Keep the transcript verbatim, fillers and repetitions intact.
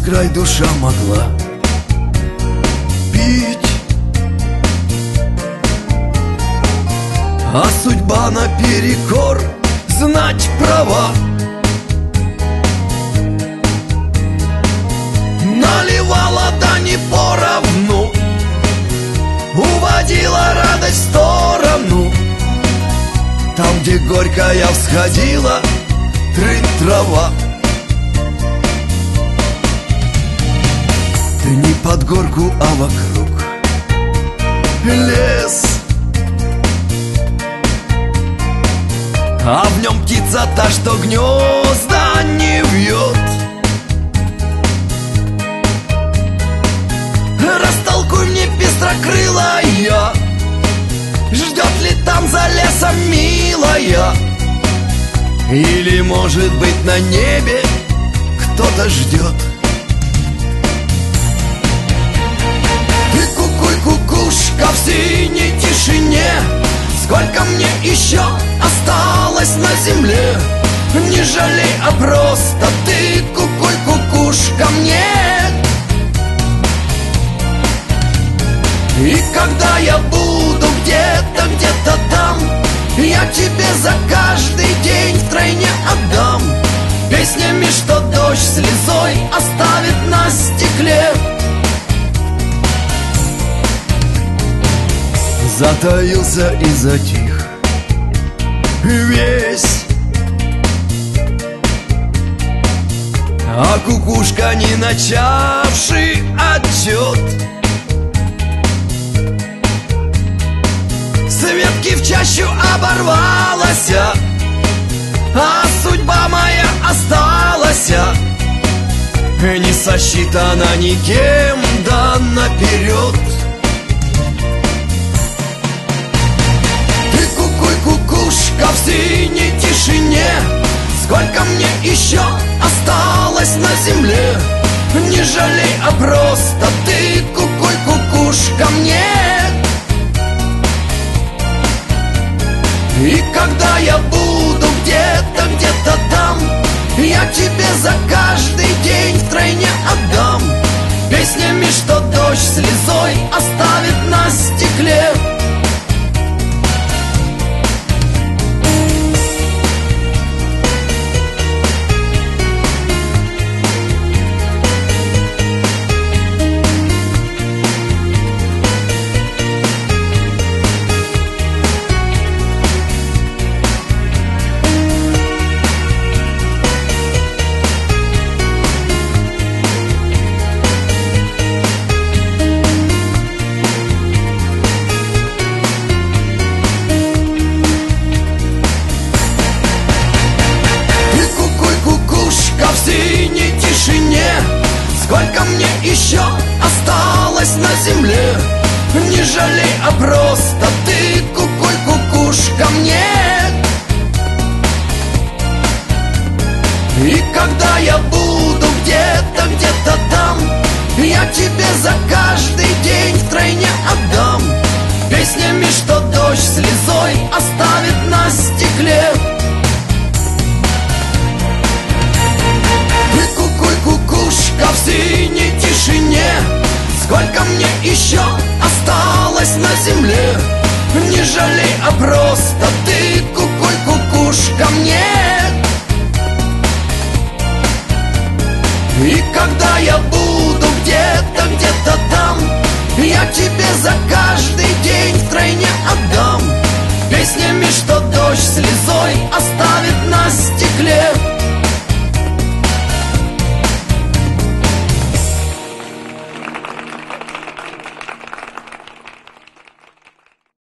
край душа могла пить, а судьба наперекор знать права. Наливала, да не поровну, уводила радость в сторону. Там, где горькая всходила трынь трава. Да не под горку, а вокруг лес, а в нем птица та, что гнезда не вьет. Растолкуй мне, пестрокрылая, ждет ли там за лесом милая? Или, может быть, на небе кто-то ждет? Ты кукуй, кукушка, в синей тишине, сколько мне еще осталось на земле? Не жалей, а просто ты кукуй, кукушка, мне. И когда я буду где-то, где-то там, я тебе за каждый день втройне отдам песнями, что дождь слезой оставит на стекле. Затаился и затих весь, а кукушка, не начавший отчет, с ветки в чащу оборвалась, а судьба моя осталась не сосчитана никем, да наперед. Ты кукуй, кукушка, в синей тишине, сколько мне еще осталось на земле? Не жалей, а просто ты кукуй, кукушка, мне. И когда я буду где-то, где-то там, я тебе за каждый день втройне отдам песнями, что дождь слезой оставит на стекле. Сколько мне еще осталось на земле? Не жалей, а просто ты кукуй, кукушка, мне. И когда я буду где-то, где-то там, я тебе за каждый день втройне отдам песнями, что дождь слезой оставит на стекле. Кукушка, в синей тишине, сколько мне еще осталось на земле? Не жалей, а просто